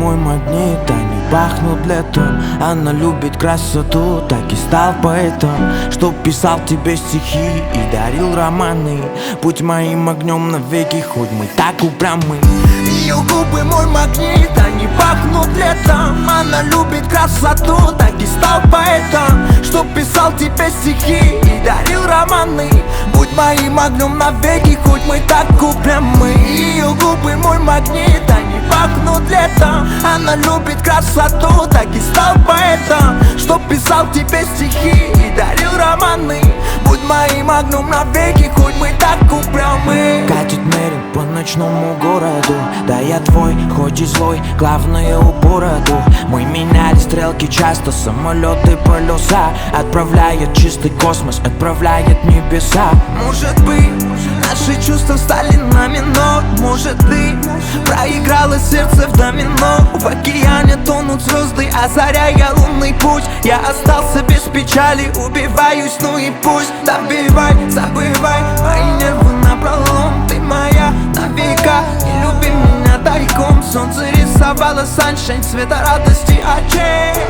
мой магнит, они пахнут летом. Она любит красоту, так и стал поэтом, чтоб писал тебе стихи и дарил романы. Будь моим огнем навеки, хоть мы так упрямы. Ее губы мой магнит, они пахнут летом. Она любит красоту, так и стал поэтом, чтоб писал тебе стихи и дарил романы. Будь моим огнем навеки, хоть мы так упрямы. Ее губы мой магнит, они пахнут летом. Она любит красоту, так и стал поэтом, чтоб писал тебе стихи и дарил романы. Будь моим огнем навеки, хоть мы так упрямы. Катит мерин по ночному городу, да я твой, хоть и злой, главное у бороду. Мы меняли стрелки часто, самолеты, полюса. Отправляет чистый космос, отправляет в небеса. Может быть, наши чувства стали нами, но может ты проиграла сердце в домино. В океане тонут звезды, озаряя лунный путь. Я остался без печали, убиваюсь, ну и пусть. Добивай, забывай мои нервы напролом. Ты моя на века, не люби меня тайком. Солнце рисовало саншайн, цвета радости очей.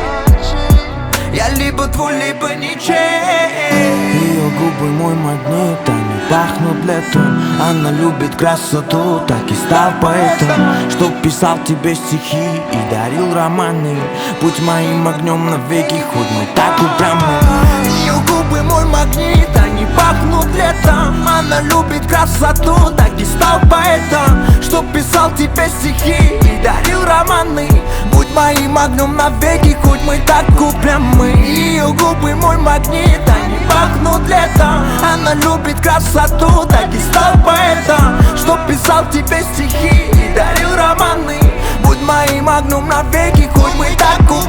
Я либо твой, либо ничей. Ее губы мой магнит, они пахнут летом. Она любит красоту, так и стал поэтом, чтоб писал тебе стихи и дарил романы. Будь моим огнем навеки, хоть мы так упрямы. Ее губы мой магнит, они пахнут летом. Она любит красоту, так и стал поэтом, чтоб писал тебе стихи и дарил романы. Будь моим огнем навеки, хоть мы так упрямы. Ее губы мой магнит, они пахнут летом. Она любит красоту, так и стал поэтом, чтоб писал тебе стихи и дарил романы. Будь моим огнем навеки, хоть мы так упрямы.